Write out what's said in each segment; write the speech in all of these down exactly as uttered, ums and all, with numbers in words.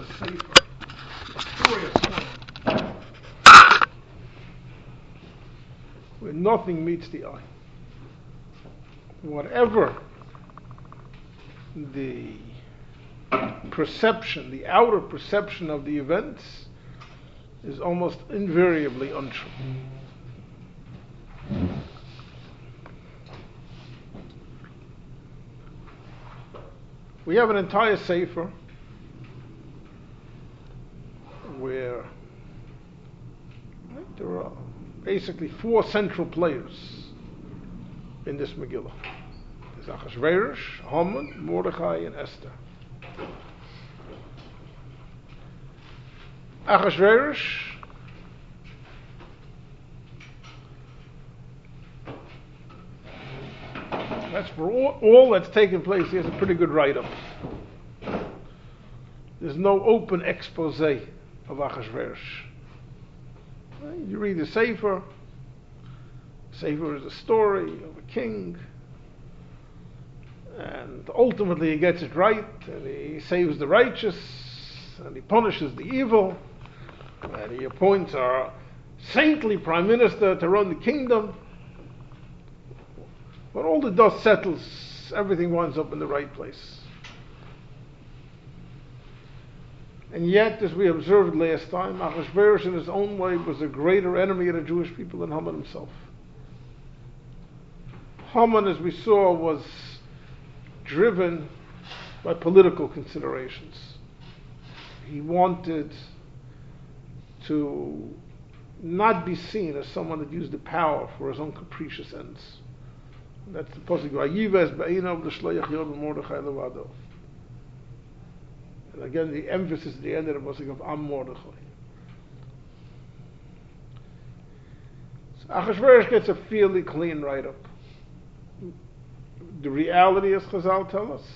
Sefer, a story of someone where nothing meets the eye. Whatever the perception, the outer perception of the events, is almost invariably untrue. We have an entire sefer where right, there are basically four central players in this Megillah. There's Achashverosh, Haman, Mordechai, and Esther. Achashverosh that's for all, all that's taken place. He has a pretty good write-up. There's no open expose of Achashverosh. You read the Sefer. Sefer is a story of a king, and ultimately he gets it right, and he saves the righteous, and he punishes the evil, and he appoints a saintly prime minister to run the kingdom. When all the dust settles, everything winds up in the right place. And yet, as we observed last time, Achashverosh in his own way was a greater enemy of the Jewish people than Haman himself. Haman, as we saw, was driven by political considerations. He wanted to not be seen as someone that used the power for his own capricious ends. And that's the pasuk. Vayives ba'inav l'shloach yod Mordechai levado. And again, the emphasis at the end of the pasuk of Am Mordechai. So Achashverosh gets a fairly clean write-up. The reality, as Chazal tell us,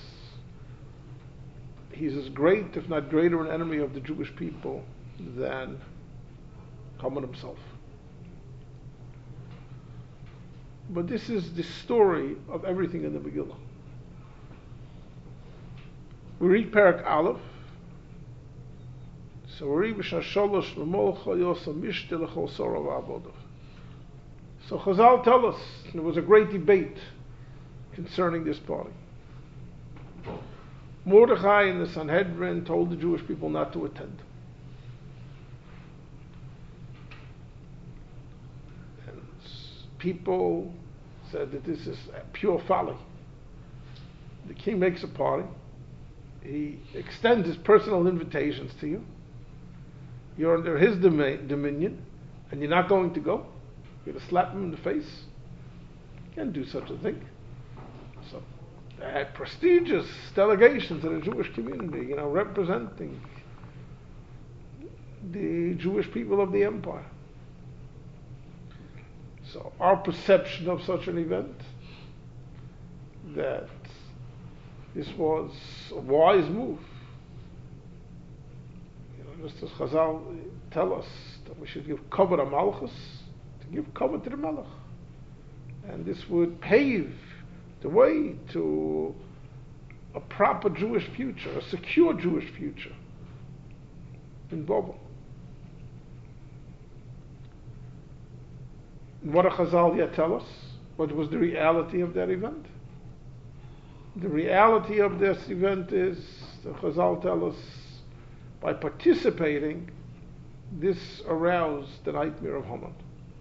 he's as great, if not greater, an enemy of the Jewish people than Haman himself. But this is the story of everything in the Megillah. We read Parak Aleph. So we read B'shasholosh l'molcha yosa mishte l'chol sora v'avodah. So Chazal tell us there was a great debate concerning this party. Mordechai and the Sanhedrin told the Jewish people not to attend. And people said that this is pure folly. The king makes a party. He extends his personal invitations to you. You're under his domi- dominion, and you're not going to go. You're going to slap him in the face. You can't do such a thing. So they had prestigious delegations in the Jewish community, you know, representing the Jewish people of the empire. So our perception of such an event, that this was a wise move. You know, just as Chazal tell us that we should give kavod to Malchus, to give kavod to the Melech, and this would pave the way to a proper Jewish future, a secure Jewish future in Babel. And what did Chazal yet tell us? What was the reality of that event? The reality of this event is, the Chazal tell us, by participating, this aroused the nightmare of Haman.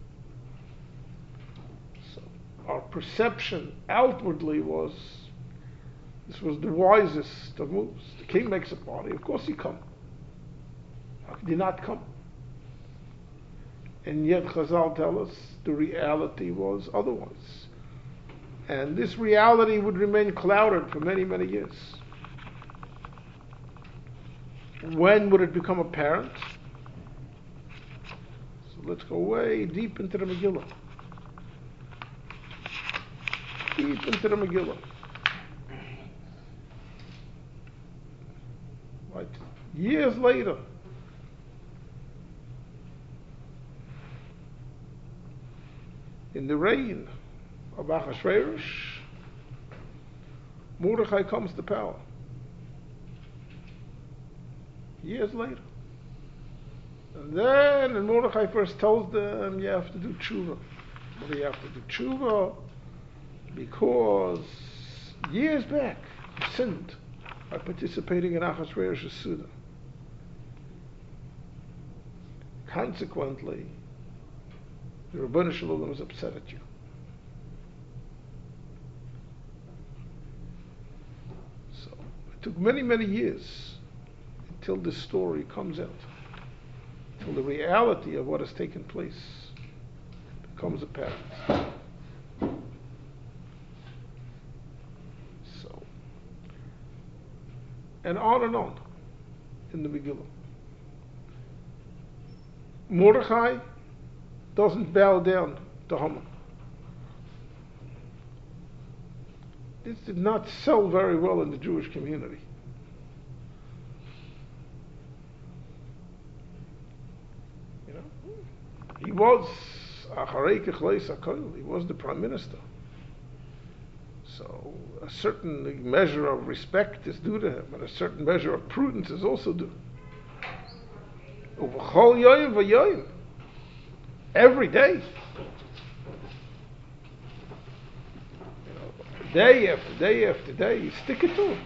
So our perception outwardly was, this was the wisest of moves. The king makes a party, of course he come. How could he not come? And yet Chazal tell us the reality was otherwise. And this reality would remain clouded for many, many years. When would it become apparent? So let's go way deep into the Megillah. Deep into the Megillah. Right. Years later, in the reign of Achashverosh, Mordechai comes to power. years later. And then and Mordechai first tells them you have to do tshuva. Well, you have to do tshuva because years back you sinned by participating in Achashverosh's Suda. Consequently, the Rebbeinu Shalom was upset at you. So it took many, many years until this story comes out, until the reality of what has taken place becomes apparent. So, and on and on in the Megillah. Mordechai doesn't bow down to Haman. This did not sell very well in the Jewish community. You know, he was Acharei Kechleis HaKol. He was the prime minister. So a certain measure of respect is due to him, and a certain measure of prudence is also due. Uv'chol yoyim v'yoyim. Every day. You know, day after day after day, you stick it to him.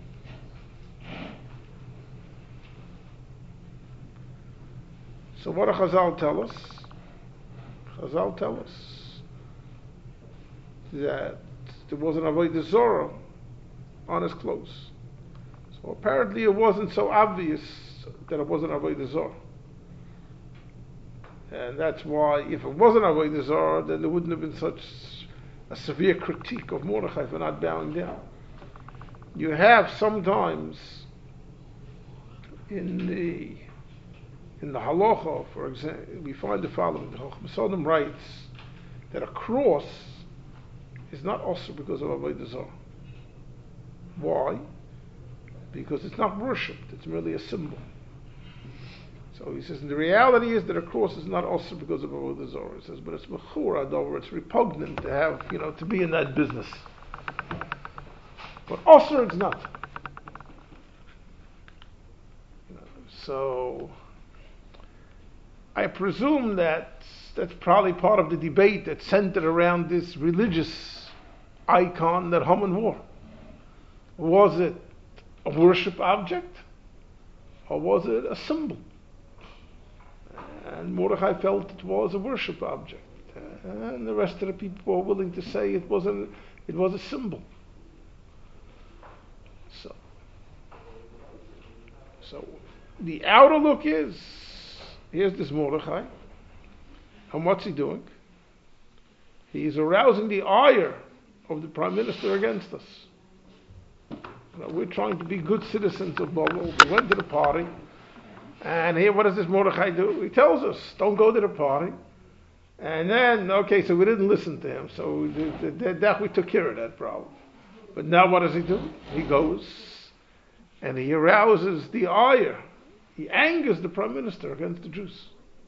So what do Chazal tell us? Chazal tell us that there was an Avodah Zorah on his clothes. So apparently it wasn't so obvious that it wasn't Avodah Zorah. And that's why, if it wasn't Avodah Zarah, then there wouldn't have been such a severe critique of Mordechai for not bowing down. You have sometimes in the in the halacha, for example, we find the following: the Chacham Sodom writes that a cross is not also because of Avodah Zarah. Why? Because it's not worshipped; it's merely a symbol. So he says, and the reality is that a cross is not also because of Avodah Zarah. He says, but it's mechur adover, it's repugnant to have, you know, to be in that business. But also it's not. You know, so I presume that that's probably part of the debate that's centered around this religious icon that Haman wore. Was it a worship object, or was it a symbol? And Mordechai felt it was a worship object, and the rest of the people were willing to say it was a it was a symbol. So, so the outer look is, here's this Mordechai, and what's he doing? He is arousing the ire of the prime minister against us. You know, we're trying to be good citizens of Babel. We went to the party. And here, what does this Mordechai do? He tells us, don't go to the party. And then, okay, so we didn't listen to him. So that, that we took care of that problem. But now what does he do? He goes and he arouses the ire. He angers the prime minister against the Jews.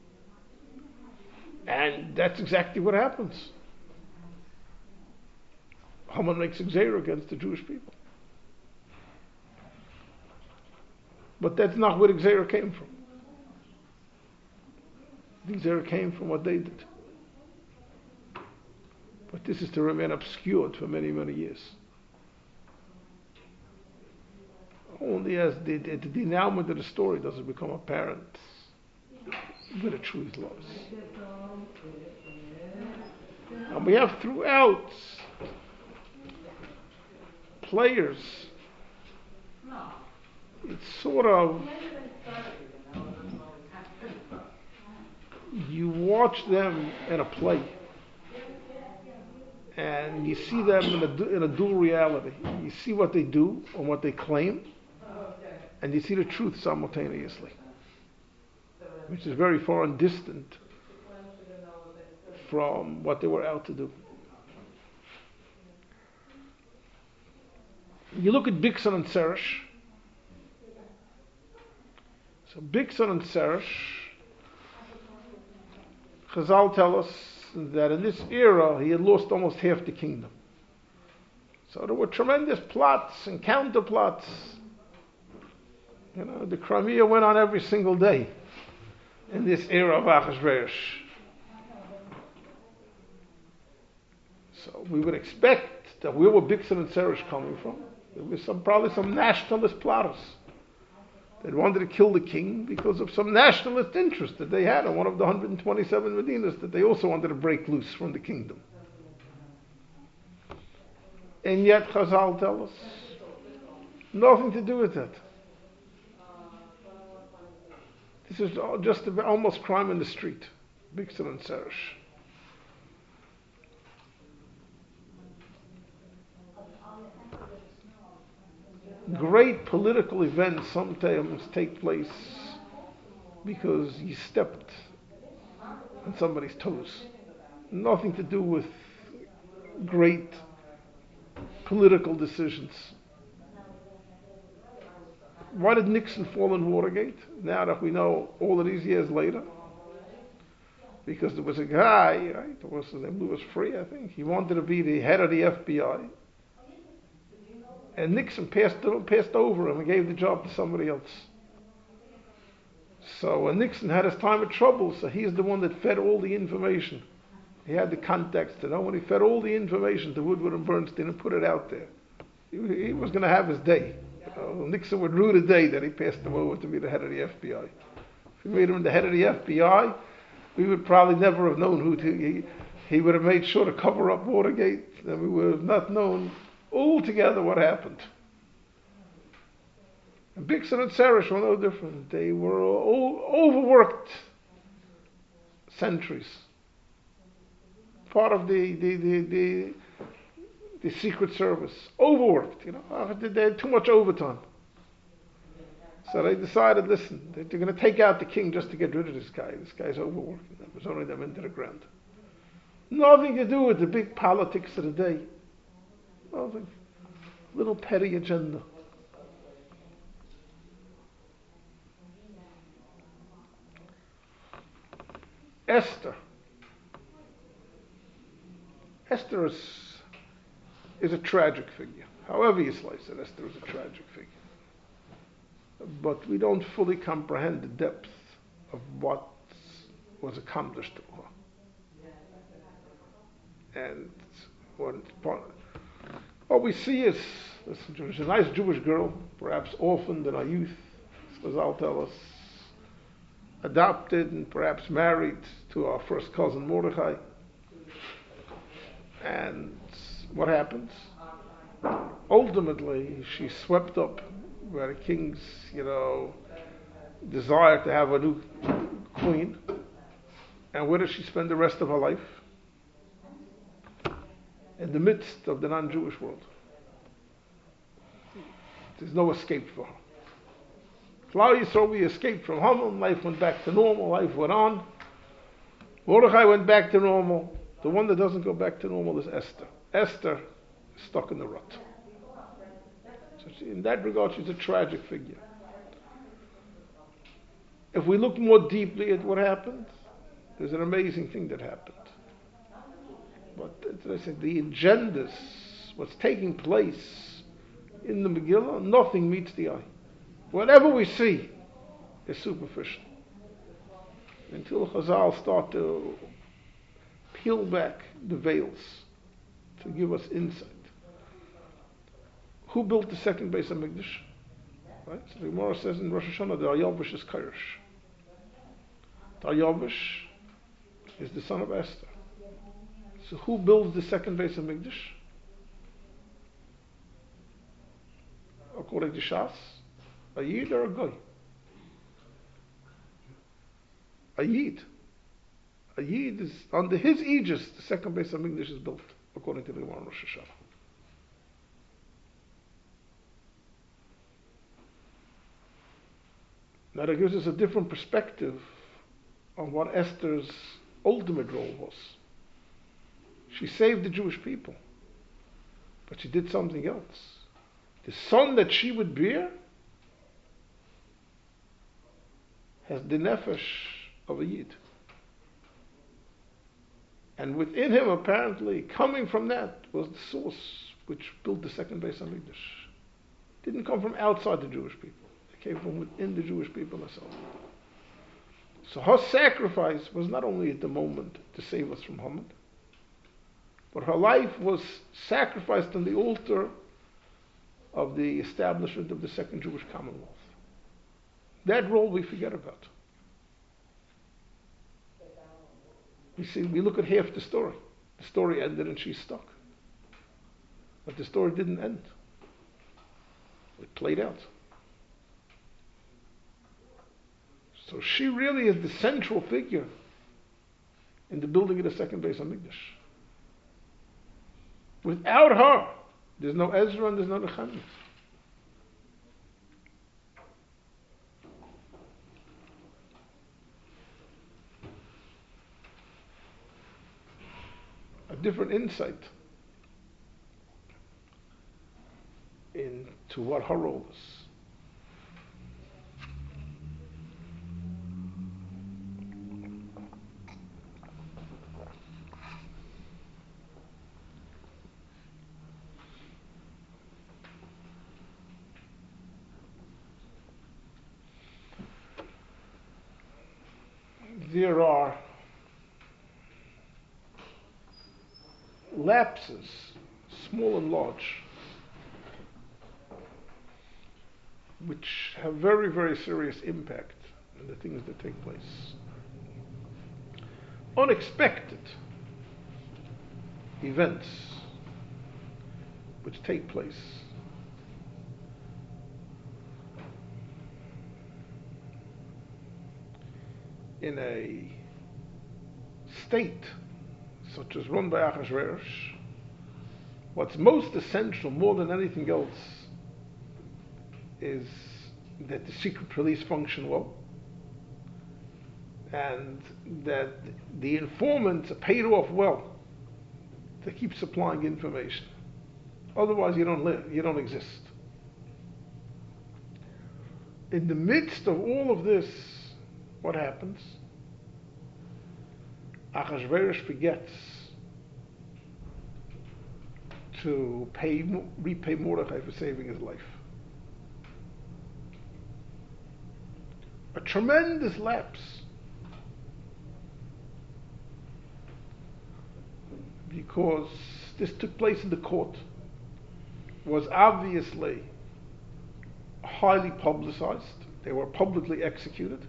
And that's exactly what happens. Haman makes a gzeira against the Jewish people. But that's not where the gzeira came from. The gzeira came from what they did. But this is to remain obscured for many, many years. Only as the, the, the denouement of the story does it become apparent where the truth lies. And we have throughout players, it's sort of, you watch them in a play and you see them in a, in a dual reality. You see what they do and what they claim, and you see the truth simultaneously, which is very far and distant from what they were out to do. You look at Bigsan and Seresh. So Bigsan and Seresh, Chazal tell us that in this era he had lost almost half the kingdom. So there were tremendous plots and counter plots You know, the Crimea went on every single day in this era of Achashverosh. So we would expect that where were Bixen and Seresh coming from? There was some, probably some nationalist plotters that wanted to kill the king because of some nationalist interest that they had in one of the one hundred twenty-seven Medinas that they also wanted to break loose from the kingdom. And yet Chazal tell us, nothing to do with that. This is just almost crime in the street, Bixen and Seresh. Great political events sometimes take place because you stepped on somebody's toes. Nothing to do with great political decisions. Why did Nixon fall in Watergate? Now that we know all of these years later. Because there was a guy, right, there was his name Louis Freeh, I think. He wanted to be the head of the F B I. And Nixon passed, passed over him and gave the job to somebody else. So uh, Nixon had his time of trouble, so he's the one that fed all the information. He had the contacts to know when he fed all the information to Woodward and Bernstein and put it out there. He, he was going to have his day. You know, Nixon would rue the day that he passed him over to be the head of the F B I. If he made him the head of the F B I, we would probably never have known who to, he, he would have made sure to cover up Watergate, and we would have not known altogether what happened. And Bixen and Seresh were no different. They were all overworked sentries. Part of the the, the, the the Secret Service. Overworked, you know. They had too much overtime. So they decided, listen, they're going to take out the king just to get rid of this guy. This guy's overworking them. It's only them into the ground. Nothing to do with the big politics of the day. Nothing. Little petty agenda. Esther. Esther is, is a tragic figure. However you slice it, Esther is a tragic figure. But we don't fully comprehend the depth of what was accomplished to her. And what What we see is, she's a nice Jewish girl, perhaps orphaned in her youth, as I'll tell us, adopted and perhaps married to our first cousin Mordechai. And what happens? Ultimately, she's swept up by the king's, you know, desire to have a new queen. And where does she spend the rest of her life? In the midst of the non-Jewish world. There's no escape for her. Klal Yisrael, we escaped from Haman, life went back to normal, life went on. Mordechai went back to normal. The one that doesn't go back to normal is Esther. Esther is stuck in the rut. So she, in that regard, she's a tragic figure. If we look more deeply at what happened, there's an amazing thing that happened. But as I said, the agendas, what's taking place in the Megillah, nothing meets the eye. Whatever we see is superficial. Until Chazal start to peel back the veils to give us insight. Who built the second Beis HaMikdash? Right? So the Gemara says in Rosh Hashanah, the Daryavish is Kairosh. Daryavish is the son of Esther. So who builds the second Beis HaMikdash? According to Shas, a Yid or a Goy? A Yid. A Yid is, under his aegis, the second Beis HaMikdash is built, according to the Gemara Rosh Hashanah. Now that gives us a different perspective on what Esther's ultimate role was. She saved the Jewish people, but she did something else. The son that she would bear has the nefesh of a Yid. And within him, apparently, coming from that, was the source which built the second Beis HaMikdash. It didn't come from outside the Jewish people. It It came from within the Jewish people themselves. So her sacrifice was not only at the moment to save us from Haman, but her life was sacrificed on the altar of the establishment of the Second Jewish Commonwealth. That role we forget about. We see, we look at half the story. The story ended and she's stuck. But the story didn't end. It played out. So she really is the central figure in the building of the second Beis Hamikdash. Without her, there's no Ezra and there's no Nehemiah. A different insight into what her role is. There are lapses, small and large, which have very, very serious impact on the things that take place. Unexpected events which take place. In a state such as run by Achashverosh, what's most essential, more than anything else, is that the secret police function well, and that the informants are paid off well to keep supplying information. Otherwise, you don't live, you don't exist. In the midst of all of this, what happens? Achashverosh forgets to pay, repay Mordechai for saving his life. A tremendous lapse. Because this took place in the court, was obviously highly publicized. They were publicly executed.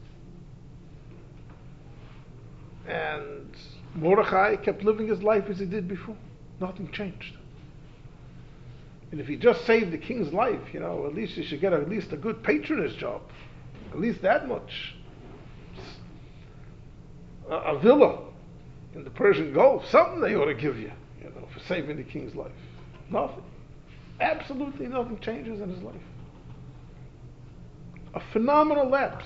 And Mordechai kept living his life as he did before. Nothing changed. And if he just saved the king's life, you know, at least he should get at least a good patronage job. At least that much. A, a villa in the Persian Gulf, something they ought to give you, you know, for saving the king's life. Nothing. Absolutely nothing changes in his life. A phenomenal lapse.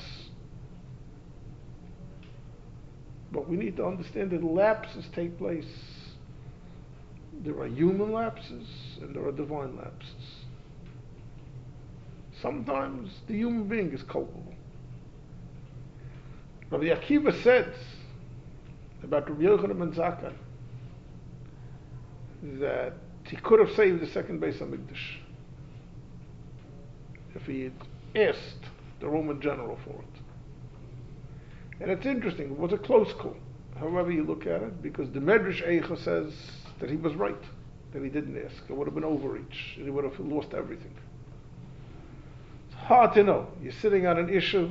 But we need to understand that lapses take place. There are human lapses and there are divine lapses. Sometimes the human being is culpable. Rabbi Akiva said about Rabbi Yochanan ben Zakkai that he could have saved the second Beis Hamikdash if he had asked the Roman general for it. And it's interesting, it was a close call, however you look at it, because the Medrash Eicha says that he was right, that he didn't ask. It would have been overreach, and he would have lost everything. It's hard to know. You're sitting on an issue,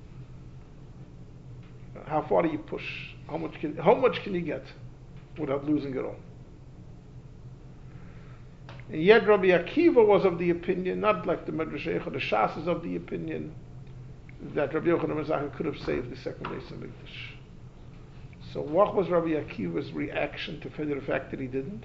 how far do you push? How much can, how much can you get without losing it all? And yet Rabbi Akiva was of the opinion, not like the Medrash Eicha, the Shas is of the opinion that Rabbi Yochanan ben Zakkai could have saved the second Beis Hamikdash. So what was Rabbi Akiva's reaction to the fact that he didn't?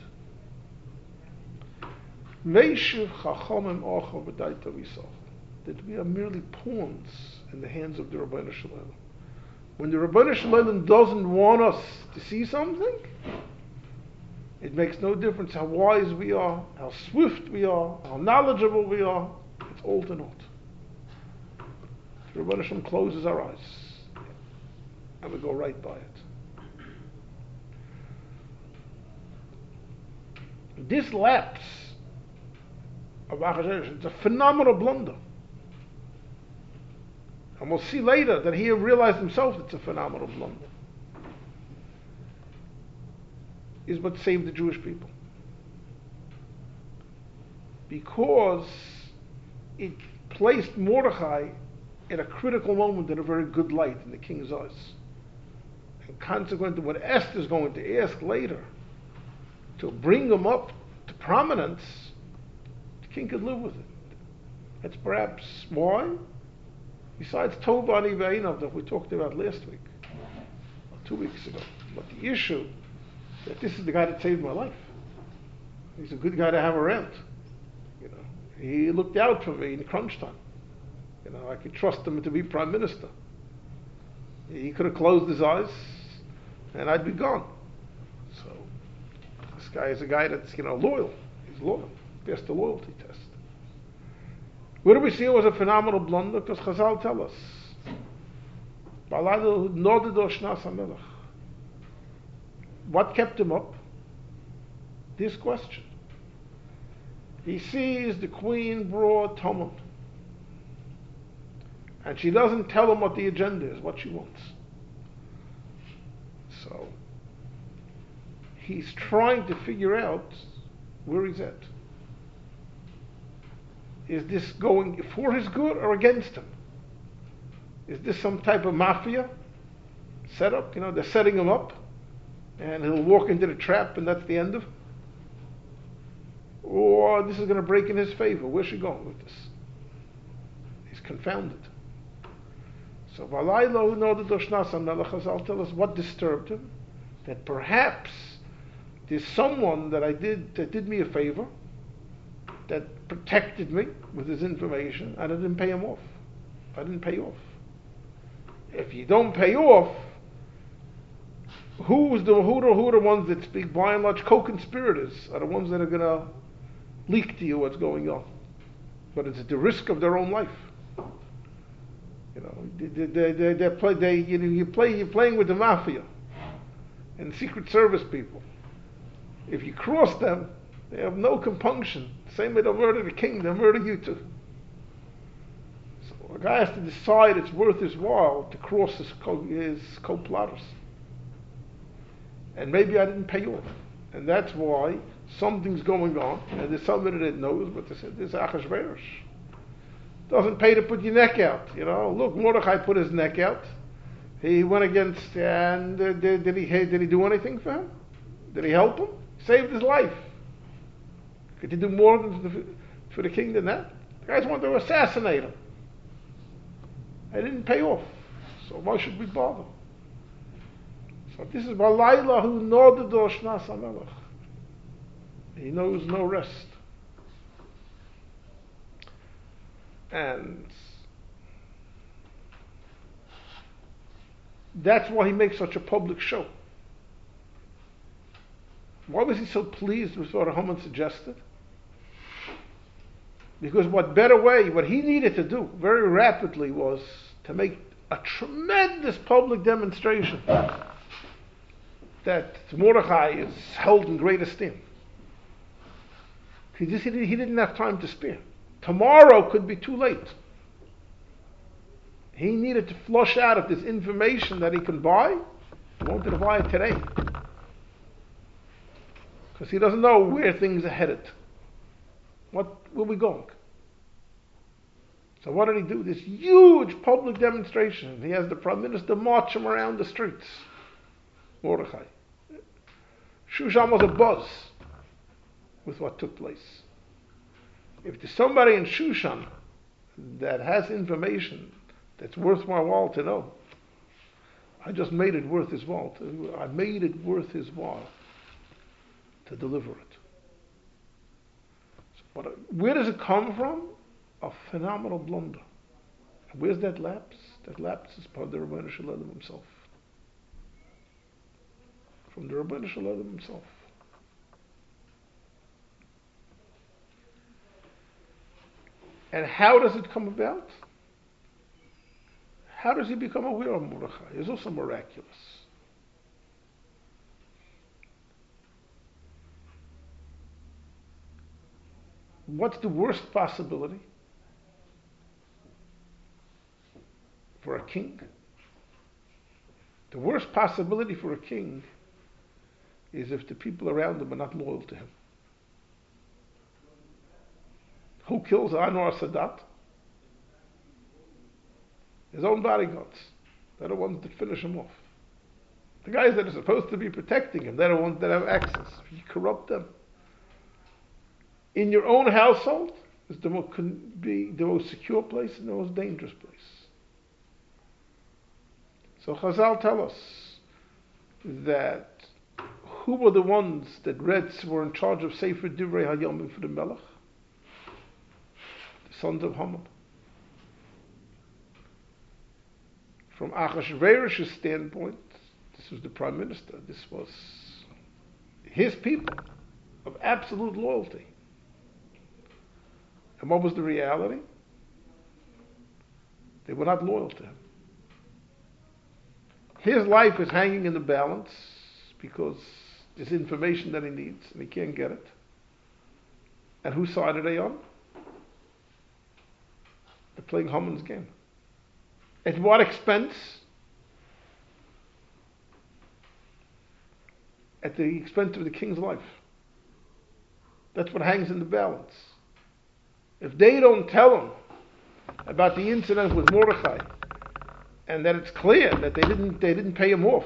That we are merely pawns in the hands of the Rabbeinu Shalom. When the Rabbeinu Shalom doesn't want us to see something, it makes no difference how wise we are, how swift we are, how knowledgeable we are. It's all to naught. The Rebbeinu Shalom closes our eyes and we go right by it. This lapse of Achashverosh, it's a phenomenal blunder. And we'll see later that he realized himself it's a phenomenal blunder. Is what saved the Jewish people. Because it placed Mordechai in a critical moment in a very good light in the king's eyes. And consequently, what Esther is going to ask later to bring him up to prominence, the king could live with it. That's perhaps why, besides Tova Ani Ve'einav that we talked about last week, or two weeks ago, but the issue that this is the guy that saved my life. He's a good guy to have around. You know, he looked out for me in crunch time. You know, I could trust him to be prime minister. He could have closed his eyes, and I'd be gone. So this guy is a guy that's, you know, loyal. He's loyal. Passed the loyalty test. Where do we see it was a phenomenal blunder? Because Chazal tell us, what kept him up? This question. He sees the queen brought Haman, and she doesn't tell him what the agenda is, what she wants. So he's trying to figure out where he's at. Is this going for his good or against him? Is this some type of mafia setup? You know, they're setting him up, and he'll walk into the trap, and that's the end of it? Or this is going to break in his favor. Where's she going with this? He's confounded. So, Valaylo know the Doshnas Melech Chazal tell us what disturbed him. That perhaps there's someone that I did that did me a favor, that protected me with his information, and I didn't pay him off. I didn't pay off. If you don't pay off, who's the who are, who are the ones that speak? By and large, co-conspirators are the ones that are going to leak to you what's going on. But it's at the risk of their own life. You know, they, they, they, they play, they, you, know, you play, you're playing with the mafia and Secret Service people. If you cross them, they have no compunction. Same way they'll murder the king, they'll murder you too. So a guy has to decide it's worth his while to cross his co- his co-plotters. And maybe I didn't pay off. And that's why something's going on, and there's somebody that knows, but they said, this Achashverosh doesn't pay to put your neck out. You know, look, Mordechai put his neck out. He went against, and uh, did, did he did he do anything for him? Did he help him? Saved his life. Could he do more than, for the king than that? The guys wanted to assassinate him. They didn't pay off. So why should we bother? So this is Balayla who nodded Doshnas HaMelech. He knows no rest. And that's why he makes such a public show. Why was he so pleased with what Haman suggested? Because what better way, what he needed to do very rapidly was to make a tremendous public demonstration that Mordechai is held in great esteem. He, just, he didn't have time to spare. Tomorrow could be too late. He needed to flush out of this information that he can buy. He wanted to buy it today. Because he doesn't know where things are headed. What, where are we going? So what did he do? This huge public demonstration. He has the prime minister march him around the streets. Mordechai. Shushan was abuzz with what took place. If there's somebody in Shushan that has information that's worth my while to know, I just made it worth his while. To, I made it worth his while to deliver it. So what, where does it come from? A phenomenal blunder. And where's that lapse? That lapse is part of the Ribbono Shel Olam himself. From the Ribbono Shel Olam himself. And how does it come about? How does he become aware of Mordechai? It's also miraculous. What's the worst possibility? for a king. The worst possibility for a king is if the people around him are not loyal to him. Who kills Anwar Sadat? His own bodyguards. They're the ones that finish him off. The guys that are supposed to be protecting him, they're the ones that have access. You corrupt them. In your own household is the most, can be the most secure place and the most dangerous place. So Chazal tell us that who were the ones that read were in charge of Sefer Divrei Hayomim for the Melech? The sons of Haman. From Achashverosh's standpoint, this was the prime minister. This was his people of absolute loyalty. And what was the reality? They were not loyal to him. His life is hanging in the balance because there's information that he needs and he can't get it. And whose side are they on? They're playing Haman's game. At what expense? At the expense of the king's life. That's what hangs in the balance. If they don't tell him about the incident with Mordechai, and that it's clear that they didn't they didn't pay him off,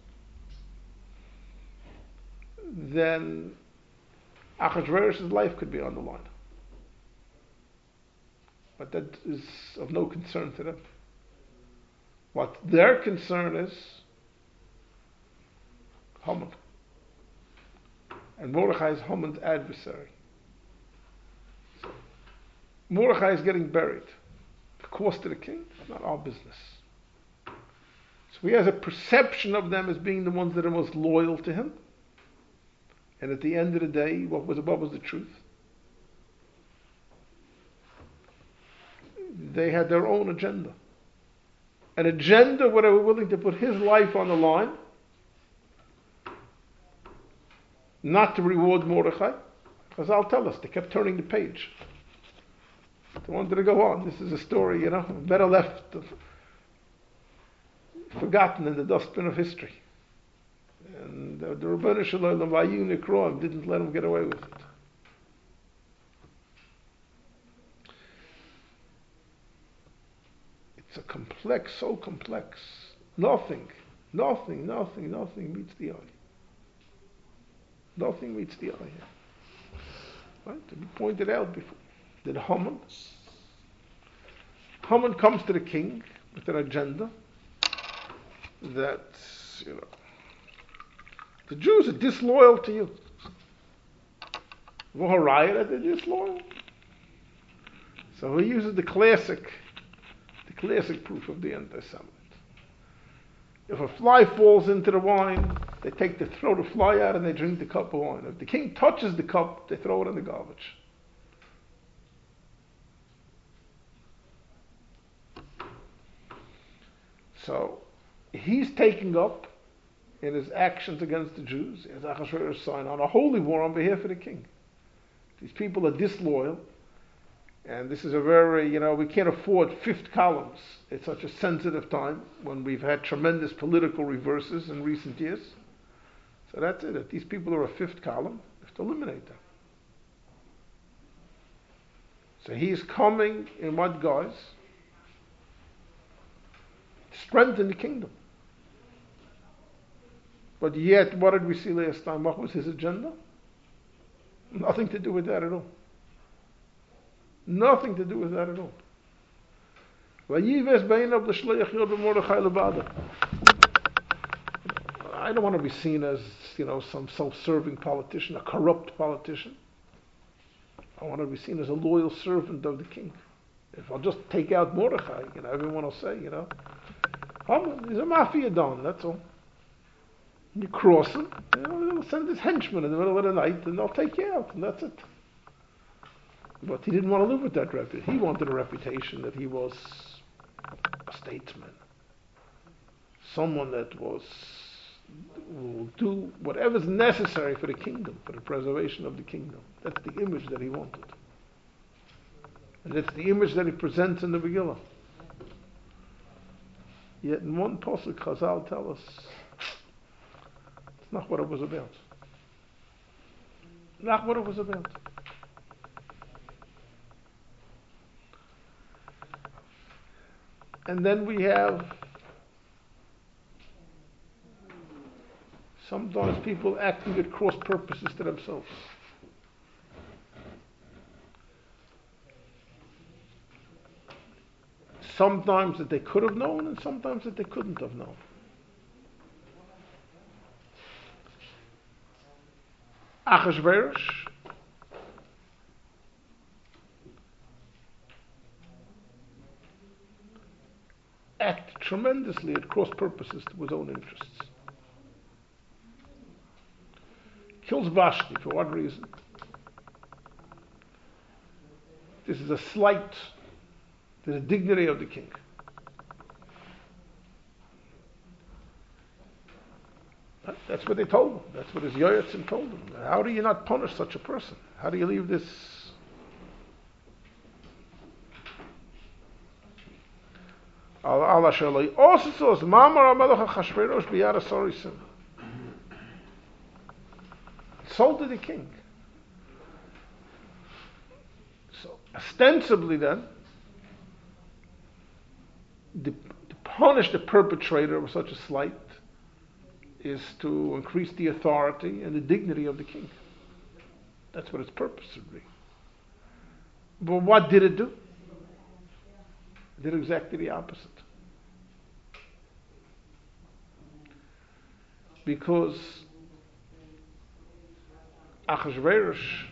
then Achashverosh's life could be on the line. But that is of no concern to them. What their concern is Haman. And Mordechai is Haman's adversary. So, Mordechai is getting buried. The cost of the king, it's not our business. So he has a perception of them as being the ones that are most loyal to him. And at the end of the day, what was what was the truth? They had their own agenda. An agenda where they were willing to put his life on the line, not to reward Mordechai. Because I'll tell us, they kept turning the page. They wanted to go on. This is a story, you know, better left forgotten in the dustbin of history. And the Rebbeinu Shalom Vayu Nikroim didn't let him get away with it. It's a complex, so complex. Nothing, nothing, nothing, nothing meets the eye. Nothing meets the eye here. Right? To be pointed out before. That Haman, Haman comes to the king with an agenda that, you know, the Jews are disloyal to you. V'haraya that they're disloyal. So he uses the classic, the classic proof of the anti-Semite. If a fly falls into the wine, they take the throw the fly out and they drink the cup of wine. If the king touches the cup, they throw it in the garbage. So he's taking up in his actions against the Jews, as Achashverosh sign on a holy war on behalf of the king. These people are disloyal, and this is a very, you know, we can't afford fifth columns at such a sensitive time when we've had tremendous political reverses in recent years. So that's it. If these people are a fifth column, we have to eliminate them. So he's coming in what guise? To strengthen the kingdom. But yet, what did we see last time? What was his agenda? Nothing to do with that at all. Nothing to do with that at all. I don't want to be seen as, you know, some self-serving politician, a corrupt politician. I want to be seen as a loyal servant of the king. If I'll just take out Mordechai, you know, everyone will say, you know, oh, he's a mafia don, that's all. You cross him, you know, they'll send his henchmen in the middle of the night and they'll take you out, and that's it. But he didn't want to live with that reputation. He wanted a reputation that he was a statesman. Someone that was will do whatever's necessary for the kingdom, for the preservation of the kingdom. That's the image that he wanted. And that's the image that he presents in the Megillah. Yet in one pasuk, Chazal tell us it's not what it was about. Not what it was about. And then we have sometimes people acting at cross purposes to themselves. Sometimes that they could have known, and sometimes that they couldn't have known. Achashverosh acted tremendously at cross purposes to his own interests. Kills Vashti for what reason? This is a slight to the dignity of the king. That's what they told him. That's what his Yoyetzim told him. How do you not punish such a person? How do you leave this? Allah Shalai also says, Mamar Amelach HaChashverosh biyad asorisim. Sold to the king. So ostensibly then, the, to punish the perpetrator of such a slight is to increase the authority and the dignity of the king. That's what its purpose would be. But what did it do? It did exactly the opposite. Because Achashverosh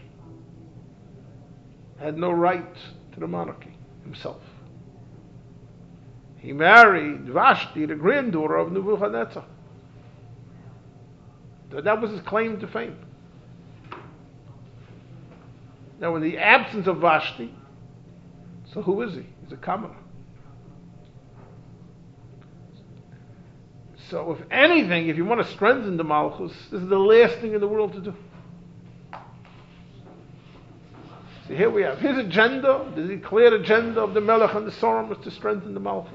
had no right to the monarchy himself. He married Vashti, the granddaughter of Nebuchadnezzar. That was his claim to fame. Now, in the absence of Vashti, so who is he? He's a commoner. So, if anything, if you want to strengthen the Malchus, this is the last thing in the world to do. So here we have his agenda, the declared agenda of the Melech and the Sorum was to strengthen the Malchus.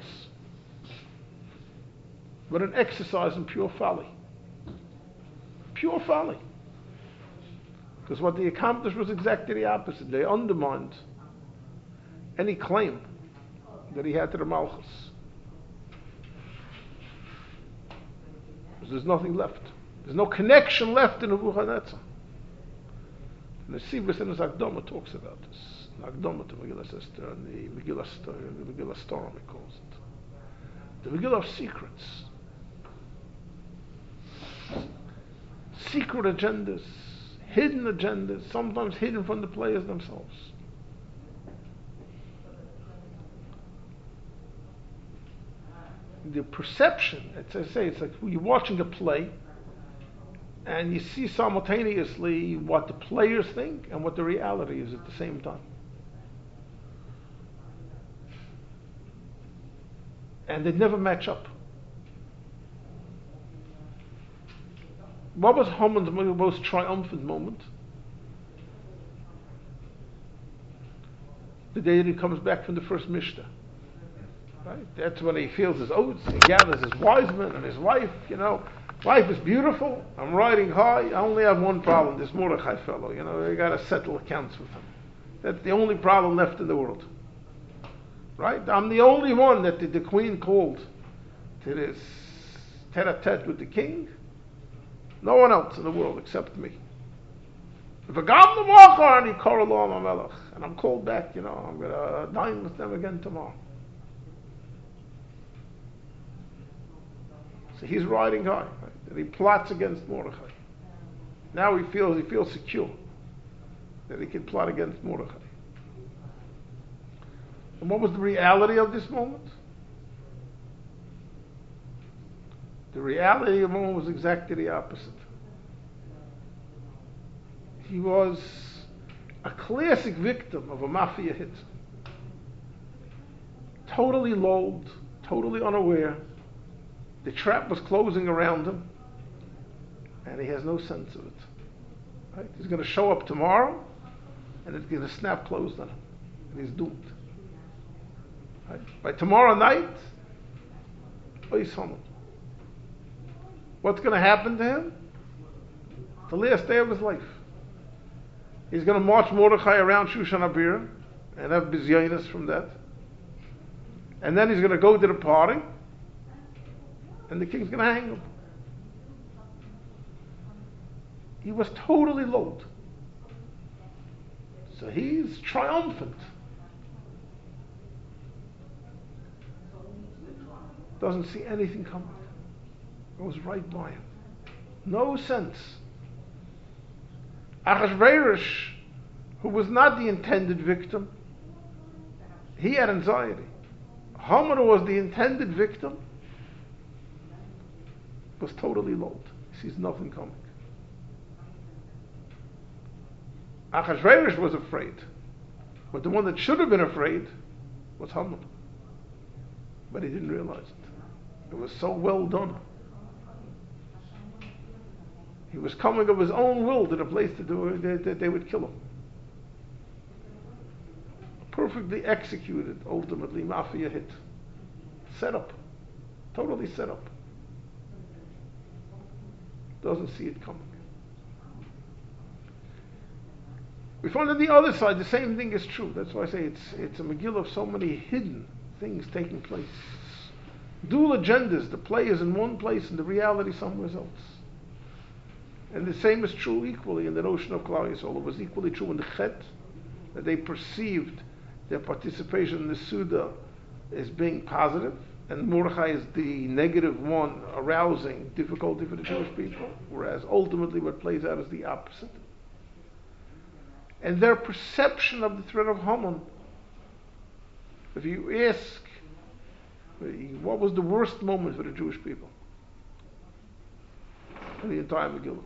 But an exercise in pure folly. Pure folly. Because what they accomplished was exactly the opposite. They undermined any claim that he had to the Malchus. Because there's nothing left. There's no connection left in Nebuchadnezzar. And the Sivus in his Akdama talks about this. The Akdama to Megillah Esther and the Megillah Story, the Megillah Storum he calls it. The Megillah of secrets. Secret agendas, hidden agendas, sometimes hidden from the players themselves. The perception, as I say, it's like you're watching a play and you see simultaneously what the players think and what the reality is at the same time. And they never match up. What was Haman's most triumphant moment? The day that he comes back from the first Mishnah. Right? That's when he feels his oaths, he gathers his wise men and his wife, you know. Life is beautiful, I'm riding high, I only have one problem, this Mordechai fellow, you know, you gotta settle accounts with him. That's the only problem left in the world. Right? I'm the only one that the, the queen called to this tete-a-tete with the king. No one else in the world except me. If I got the Machar and he called Melech, and I'm called back, you know, I'm gonna dine with them again tomorrow. So he's riding high, right? And he plots against Mordechai. Now he feels he feels secure that he can plot against Mordechai. And what was the reality of this moment? The reality of the moment was exactly the opposite. He was a classic victim of a mafia hit. Totally lulled, totally unaware. The trap was closing around him, and he has no sense of it. Right? He's going to show up tomorrow, and it's going to snap closed on him, and he's doomed. Right? By tomorrow night, Ois Haman. What's going to happen to him? The last day of his life. He's going to march Mordechai around Shushan Abir and have bizyonis from that. And then he's going to go to the party and the king's going to hang him. He was totally loathed. So he's triumphant. Doesn't see anything coming. Goes right by him. No sense. Achashverosh, who was not the intended victim, he had anxiety. Haman, who was the intended victim, was totally lulled. He sees nothing coming. Achashverosh was afraid, but the one that should have been afraid was Haman. But he didn't realize it. It was so well done. He was coming of his own will to the place to do it, that they, they would kill him. Perfectly executed, ultimately, mafia hit. Set up. Totally set up. Doesn't see it coming. We find on the other side the same thing is true. That's why I say it's it's a Megillah of so many hidden things taking place. Dual agendas. The play is in one place and the reality somewhere else. And the same is true equally in the notion of Klal Yisrael. It was equally true in the Chet, that they perceived their participation in the Suda as being positive, and Mordechai is the negative one, arousing difficulty for the Jewish people, whereas ultimately what plays out is the opposite. And their perception of the threat of Haman, if you ask, what was the worst moment for the Jewish people in the entire Megillah?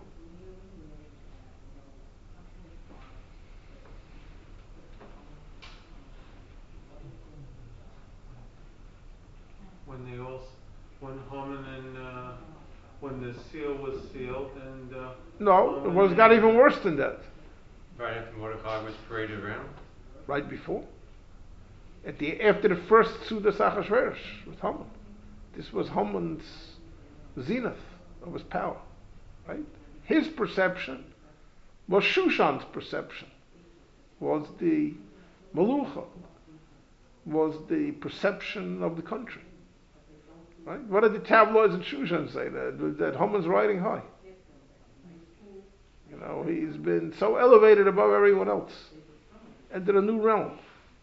When they all, when Haman and uh, when the seal was sealed and uh, no, it was got even worse than that. Right after Mordecai was paraded around. Right before, at the after the first Suda Achashverosh with Haman, this was Haman's zenith of his power, right? His perception was Shushan's perception, was the Malucha, was the perception of the country. Right? What did the tabloids in Shushan say? That, that Haman's riding high. You know, he's been so elevated above everyone else. Entered a new realm.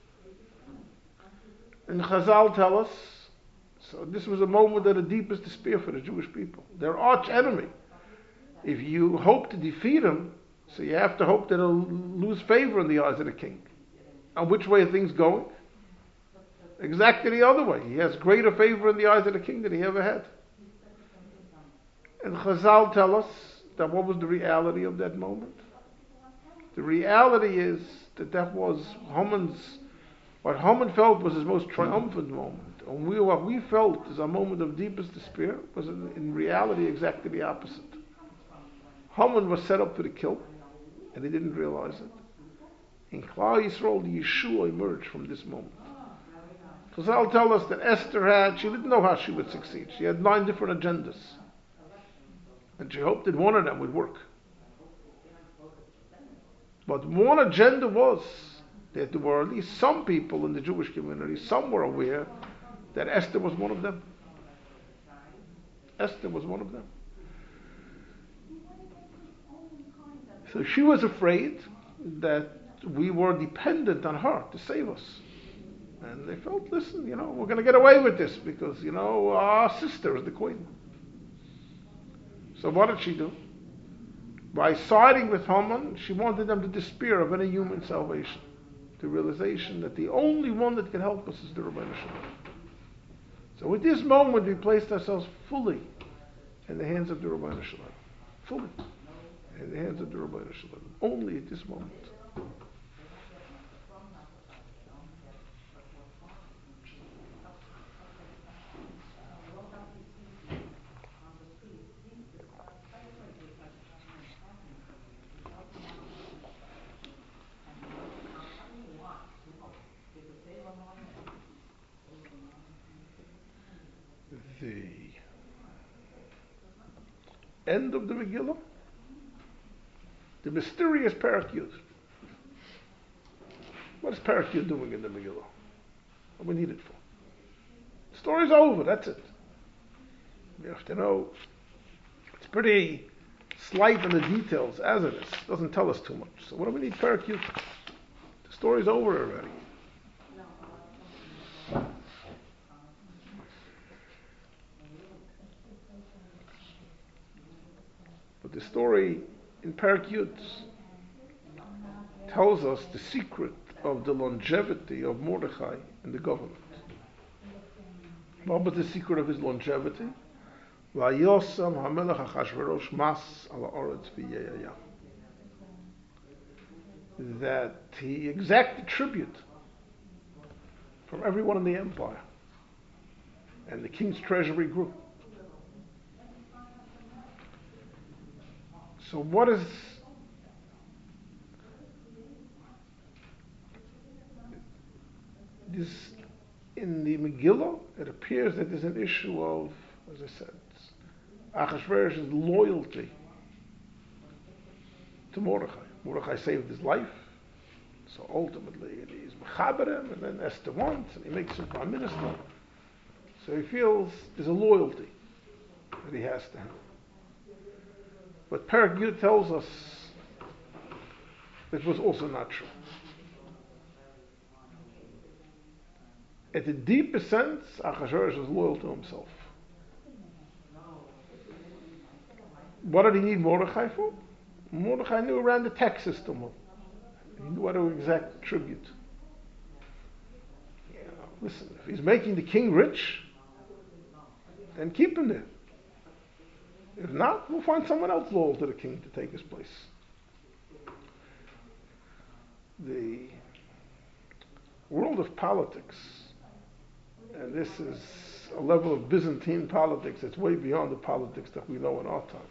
And Chazal tell us, so this was a moment of the deepest despair for the Jewish people. Their arch enemy. If you hope to defeat him, so you have to hope that he'll lose favor in the eyes of the king. And which way are things going? Exactly the other way. He has greater favor in the eyes of the king than he ever had. And Chazal tell us that what was the reality of that moment? The reality is that that was Haman's, what Haman felt was his most triumphant moment. And we, what we felt is a moment of deepest despair was in, in reality exactly the opposite. Haman was set up for the kill, and he didn't realize it. In Klal Yisrael, the Yeshua emerged from this moment. Chazal tell us that Esther had, she didn't know how she would succeed. She had nine different agendas. And she hoped that one of them would work. But one agenda was that there were at least some people in the Jewish community, some were aware that Esther was one of them. Esther was one of them. So she was afraid that we were dependent on her to save us. And they felt, listen, you know, we're going to get away with this because, you know, our sister is the queen. So what did she do? By siding with Haman, she wanted them to despair of any human salvation. The realization that the only one that can help us is the Ribbono Shel Olam. So at this moment, we placed ourselves fully in the hands of the Ribbono Shel Olam. Fully in the hands of the Ribbono Shel Olam. Only at this moment. the end of the Megillah, the mysterious Perek Yud. What is Perek Yud doing in the Megillah? What do we need it for? The story's over, that's it. We have to know. It's pretty slight in the details, as it is. It doesn't tell us too much. So what do we need Perek Yud? The story's over already. But the story in Perek Yud tells us the secret of the longevity of Mordechai in the government. What was the secret of his longevity? Vayosam hamelech Achashverosh mas ala oretz v'yeyaya. That he exacted tribute from everyone in the empire, and the king's treasury grew. So what is this in the Megillah? It appears that there's an issue of, as I said, Achashverosh's loyalty to Mordechai. Mordechai saved his life, so ultimately he's mechaber him, and then Esther wants, and he makes him prime minister. So he feels there's a loyalty that he has to him. But Perek Yud tells us it was also not true. At the deepest sense, Achashverosh was loyal to himself. What did he need Mordechai for? Mordechai knew around the tax system. He knew how to exact tribute. You know, listen, if he's making the king rich, then keep him there. If not, we'll find someone else loyal to the king to take his place. The world of politics, and this is a level of Byzantine politics that's way beyond the politics that we know in our time.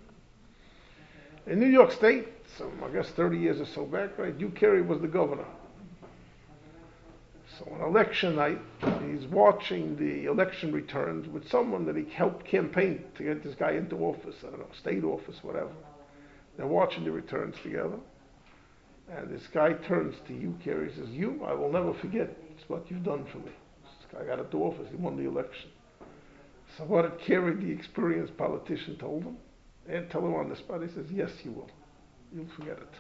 In New York State, some, I guess thirty years or so back, right, Hugh Carey was the governor. So on election night, he's watching the election returns with someone that he helped campaign to get this guy into office, I don't know, state office, whatever. They're watching the returns together. And this guy turns to Hugh Carey and says, "You, I will never forget what you've done for me." This guy got into office, he won the election. So what did Carey, the experienced politician, told him? And tell him on the spot, he says, "Yes, you will. You'll forget it."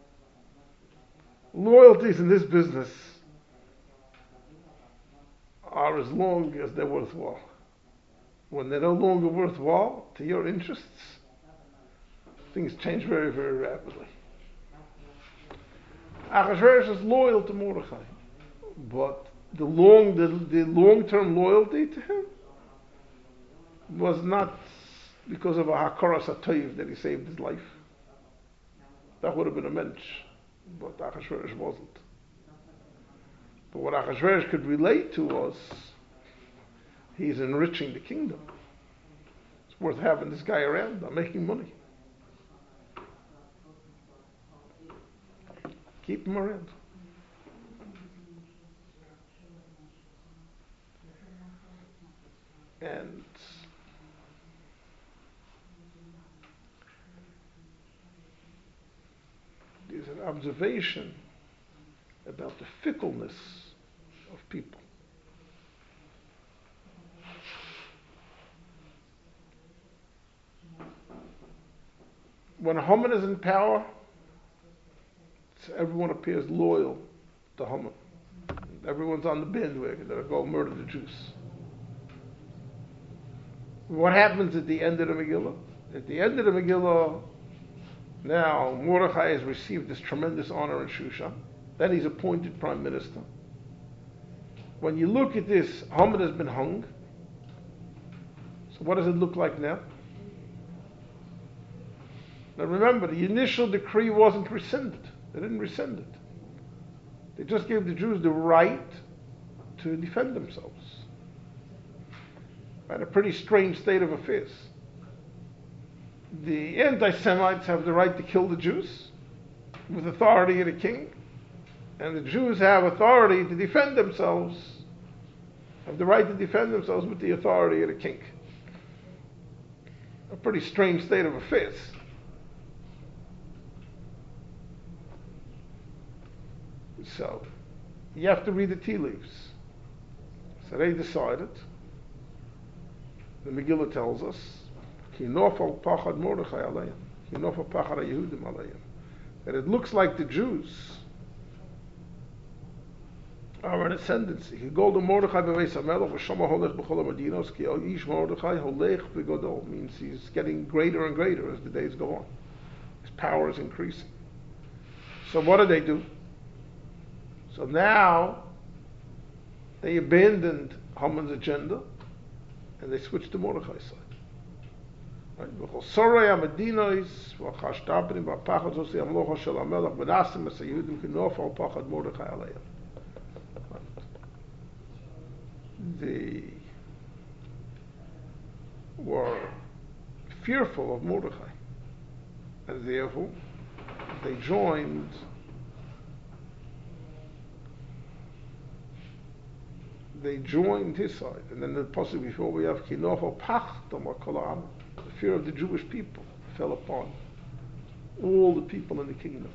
Loyalties in this business are as long as they're worthwhile. When they're no longer worthwhile to your interests, things change very, very rapidly. Achashverosh is loyal to Mordechai, but the long, the, the long-term loyalty to him was not because of a hakaras hatoiv that he saved his life. That would have been a mensch, but Achashverosh wasn't. But what Achashverosh could relate to was he's enriching the kingdom. It's worth having this guy around. I'm making money. Keep him around. And there's an observation about the fickleness of people. When Haman is in power, everyone appears loyal to Haman. Everyone's on the bandwagon. They'll go murder the Jews. What happens at the end of the Megillah? At the end of the Megillah, now Mordechai has received this tremendous honor in Shushan. Then he's appointed prime minister. When you look at this, Haman has been hung. So what does it look like now? Now remember, the initial decree wasn't rescinded. They didn't rescind it. They just gave the Jews the right to defend themselves. Right? A pretty strange state of affairs. The anti-Semites have the right to kill the Jews with authority of the king, and the Jews have authority to defend themselves have the right to defend themselves with the authority of the king. A pretty strange state of affairs. So, you have to read the tea leaves. So they decided, the Megillah tells us, Ki nofal pachad Mordechai aleihem, Ki nofal pachad Yehudim aleihem, that it looks like the Jews are an ascendancy. Ki golda Mordechai beveis hamelech, v'shama holech b'chol ha'madinos, ki ish Mordechai holech b'godol, means he's getting greater and greater as the days go on. His power is increasing. So what do they do? So now, they abandoned Haman's agenda, and they switched to Mordechai's side. Right? They were fearful of Mordechai, and therefore they joined they joined his side. And then the passage before we have Kinofal Pachtam Kolam, the fear of the Jewish people fell upon all the people in the kingdom.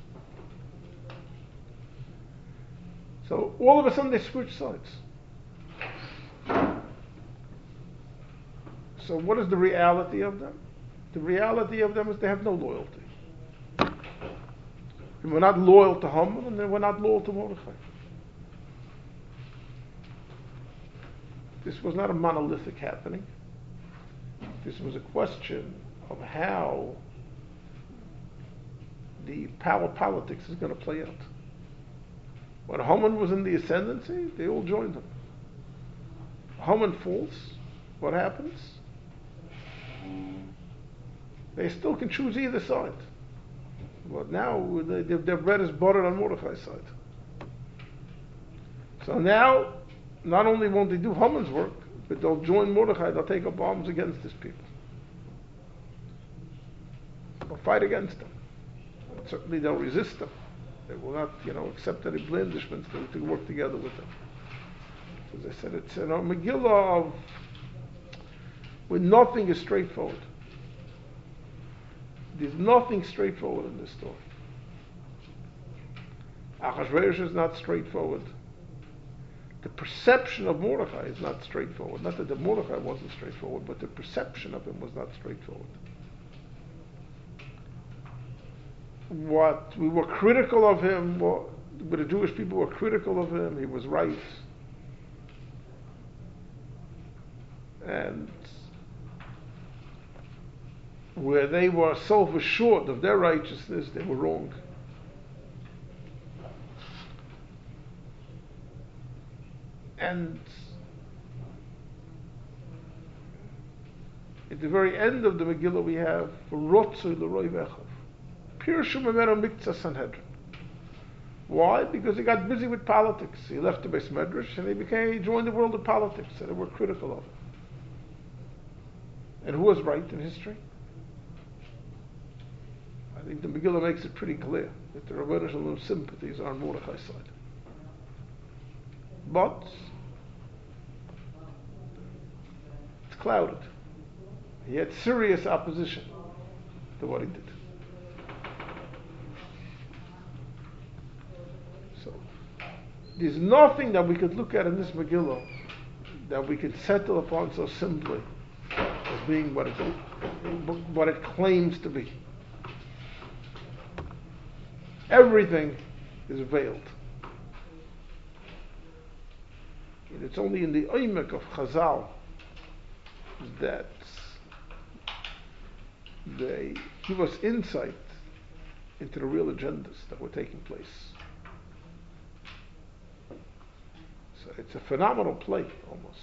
So all of a sudden they switched sides. So what is the reality of them? The reality of them is they have no loyalty. They were not loyal to Haman, and they were not loyal to Mordechai. This was not a monolithic happening. This was a question of how the power politics is going to play out. When Haman was in the ascendancy, they all joined him. Haman falls, what happens? They still can choose either side. But now they, their bread is buttered on Mordechai's side. So now, not only won't they do Haman's work, but they'll join Mordechai, they'll take up arms against his people. They'll fight against them. And certainly they'll resist them. They will not, you know, accept any blandishments to, to work together with them. As I said, it's a Megillah of where nothing is straightforward. There's nothing straightforward in this story. Achashverosh is not straightforward. The perception of Mordechai is not straightforward. Not that the Mordechai wasn't straightforward, but the perception of him was not straightforward. What we were critical of him, what the Jewish people were critical of him, he was right. And where they were self-assured of their righteousness, they were wrong. And at the very end of the Megillah we have Rotzoi l'roi v'echav. Pirshu memeno miktzah Sanhedrin. Why? Because he got busy with politics. He left the Beis Medrash and he became he joined the world of politics, and they were critical of him. And who was right in history? I think the Megillah makes it pretty clear that the Ribbono Shel Olam's sympathies are on Mordechai's side. But it's clouded. He had serious opposition to what he did. So there's nothing that we could look at in this Megillah that we could settle upon so simply as being what it, what it claims to be. Everything is veiled. And it's only in the Oymek of Chazal that they give us insight into the real agendas that were taking place. So it's a phenomenal play, almost.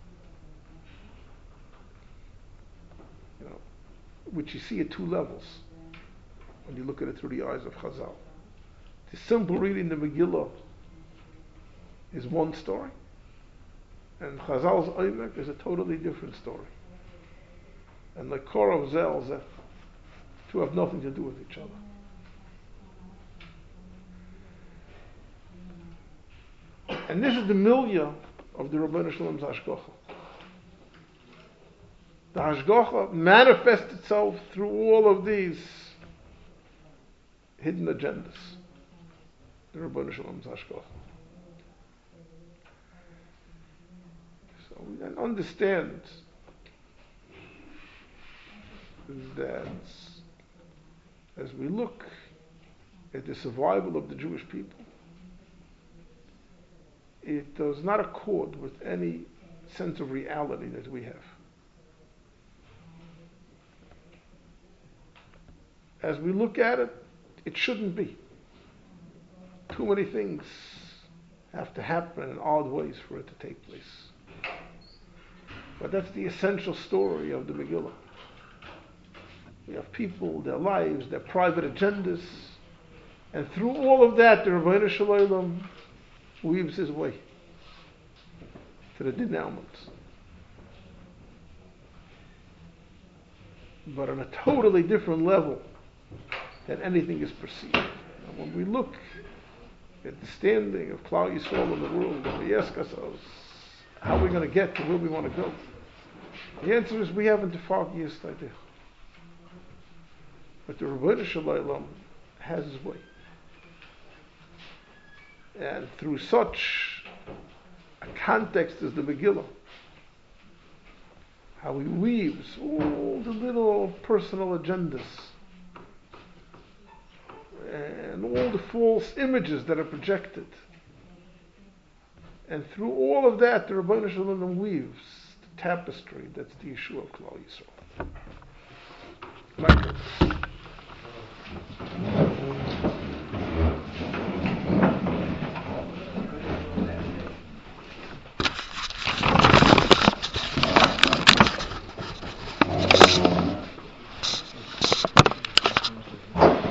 You know, which you see at two levels when you look at it through the eyes of Chazal. The simple reading the Megillah is one story, and Chazal's Oymek is a totally different story. And the core of Zel, Zeh, two have nothing to do with each other. And this is the milieu of the Ribbono Shel Olam's hashgacha. The hashgacha manifests itself through all of these hidden agendas. The Ribbono Shel Olam's hashgacha. So we then understand that as we look at the survival of the Jewish people, it does not accord with any sense of reality that we have. As we look at it, it shouldn't be. Too many things have to happen in odd ways for it to take place. But that's the essential story of the Megillah. We have people, their lives, their private agendas, and through all of that, the Ribbono Shel Olam weaves his way to the denouement. But on a totally different level than anything is perceived. And when we look at the standing of Klal Yisrael in the world, and we ask ourselves, how are we going to get to where we want to go? The answer is we haven't the foggiest idea. But the Ribbono Shel Olam has his way. And through such a context as the Megillah, how he weaves all the little personal agendas and all the false images that are projected. And through all of that, the Ribbono Shel Olam weaves the tapestry that's the Yeshua of Klal Yisrael. Like